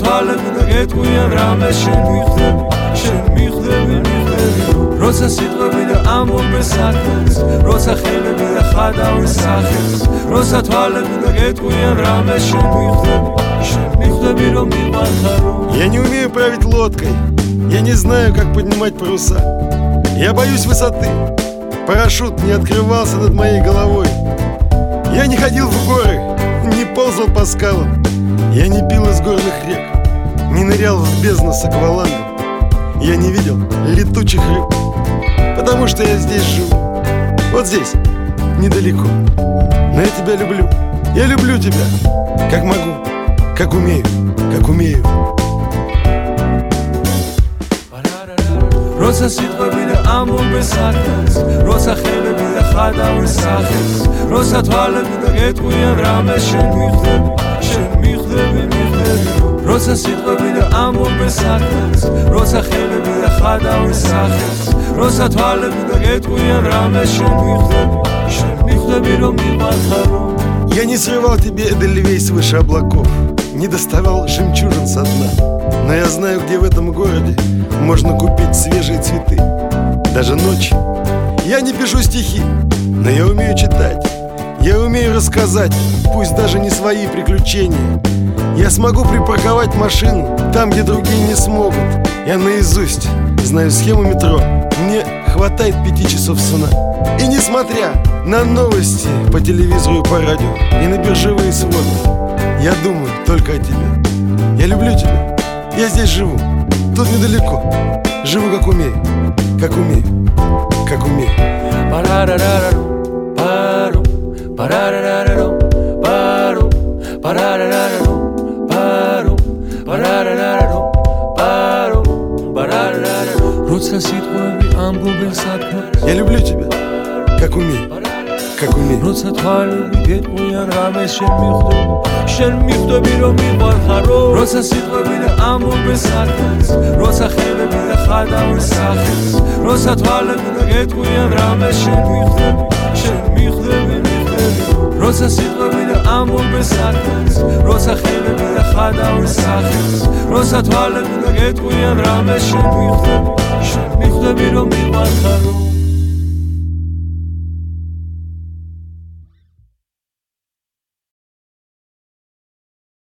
თვალები და გეტყვიან რამე შენ მიხდები როცა სიტყვები და ამბობენ საქმეს როცა ხელები და ხადავენ სახეს როცა თვალები და გეტყვიან რამე შენ მიხდები რომ მივარხარო. Я не умею править лодкой, я не знаю, как поднимать паруса. Я боюсь высоты, парашют не открывался над моей головой. Я не ходил в горы, не ползал по скалам. Я не пил из горных рек, не нырял в бездну с аквалангом. Я не видел летучих рыб, потому что я здесь живу. Вот здесь, недалеко. Но я тебя люблю, я люблю тебя, как могу, как умею. როცა სიტყვები და ამბობენ საქმეს როცა ხელები და ხადავენ სახეს როცა თვალები და გეტყვიან რამე შენ მიხდები როცა სიტყვები და ამბობენ საქმეს როცა ხელები და ხადავენ სახეს როცა თვალები და გეტყვიან რამე შენ მიხდები რომ მივარხარო. Я не срывал тебе эдельвейс выше облаков, не доставал жемчужин со дна. Но я знаю, где в этом городе можно купить свежие цветы, даже ночью. Я не пишу стихи, но я умею читать. Я умею рассказать, пусть даже не свои приключения. Я смогу припарковать машину там, где другие не смогут. Я наизусть знаю схему метро. Мне хватает 5 часов сна. И несмотря на новости по телевизору и по радио, и на биржевые своды, я думаю только о тебе. Я люблю тебя. Я здесь живу, тут недалеко. Живу как умею. როცა სიტყვები ამბობენ საქმეს Я люблю тебя, как умею. როცა თვალები გეტყვიან რამე შენ მიხდები რომ მივარხარო. როცა სიტყვები და ამბობენ საქმეს როცა ხელები და ხადავენ სახეს როცა თვალები და გეტყვიან რამე შენ მიხდები როცა სიტყვები და ამბობენ საქმეს როცა ხელები და ხადავენ სახეს როცა თვალები და გეტყვიან რამე შენ მიხდები რომ მივარხარო.